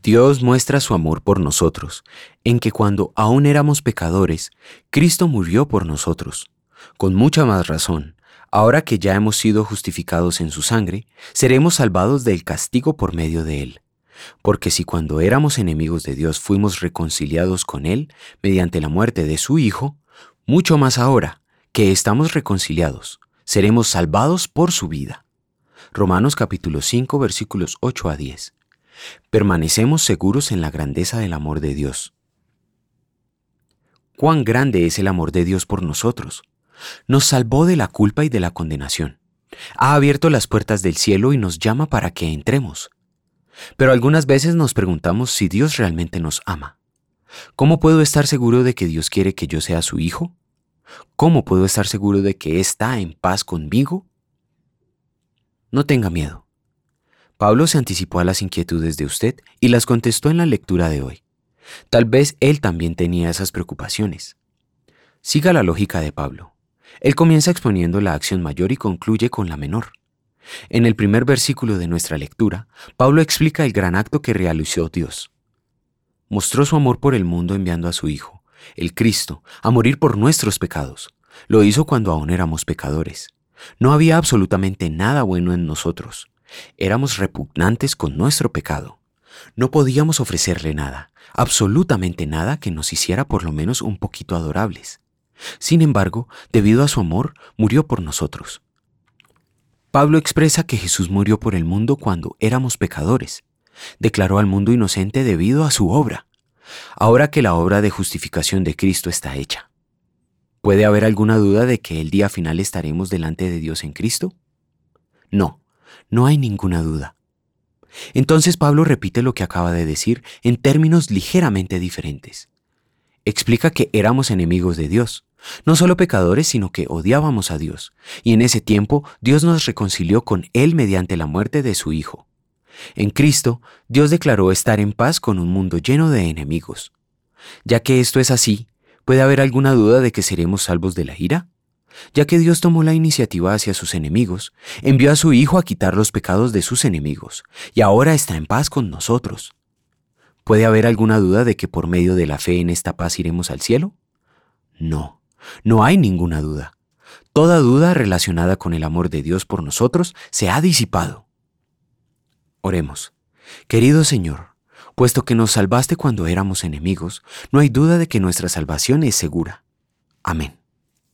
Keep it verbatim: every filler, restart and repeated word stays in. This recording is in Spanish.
Dios muestra su amor por nosotros, en que cuando aún éramos pecadores, Cristo murió por nosotros. Con mucha más razón, ahora que ya hemos sido justificados en su sangre, seremos salvados del castigo por medio de él. Porque si cuando éramos enemigos de Dios fuimos reconciliados con él mediante la muerte de su Hijo, mucho más ahora que estamos reconciliados, seremos salvados por su vida. Romanos capítulo cinco versículos ocho a diez. Permanecemos seguros en la grandeza del amor de Dios. ¿Cuán grande es el amor de Dios por nosotros? Nos salvó de la culpa y de la condenación. Ha abierto las puertas del cielo y nos llama para que entremos. Pero algunas veces nos preguntamos si Dios realmente nos ama. ¿Cómo puedo estar seguro de que Dios quiere que yo sea su hijo? ¿Cómo puedo estar seguro de que está en paz conmigo? No tenga miedo. Pablo se anticipó a las inquietudes de usted y las contestó en la lectura de hoy. Tal vez él también tenía esas preocupaciones. Siga la lógica de Pablo. Él comienza exponiendo la acción mayor y concluye con la menor. En el primer versículo de nuestra lectura, Pablo explica el gran acto que realizó Dios. Mostró su amor por el mundo enviando a su Hijo, el Cristo, a morir por nuestros pecados. Lo hizo cuando aún éramos pecadores. No había absolutamente nada bueno en nosotros. Éramos repugnantes con nuestro pecado. No podíamos ofrecerle nada, absolutamente nada que nos hiciera por lo menos un poquito adorables. Sin embargo, debido a su amor, murió por nosotros. Pablo expresa que Jesús murió por el mundo cuando éramos pecadores. Declaró al mundo inocente debido a su obra. Ahora que la obra de justificación de Cristo está hecha, ¿puede haber alguna duda de que el día final estaremos delante de Dios en Cristo? No, no hay ninguna duda. Entonces Pablo repite lo que acaba de decir en términos ligeramente diferentes. Explica que éramos enemigos de Dios, no solo pecadores, sino que odiábamos a Dios, y en ese tiempo Dios nos reconcilió con Él mediante la muerte de su Hijo. En Cristo, Dios declaró estar en paz con un mundo lleno de enemigos. Ya que esto es así, ¿puede haber alguna duda de que seremos salvos de la ira? Ya que Dios tomó la iniciativa hacia sus enemigos, envió a su Hijo a quitar los pecados de sus enemigos, y ahora está en paz con nosotros. ¿Puede haber alguna duda de que por medio de la fe en esta paz iremos al cielo? No, no hay ninguna duda. Toda duda relacionada con el amor de Dios por nosotros se ha disipado. Oremos. Querido Señor, puesto que nos salvaste cuando éramos enemigos, no hay duda de que nuestra salvación es segura. Amén.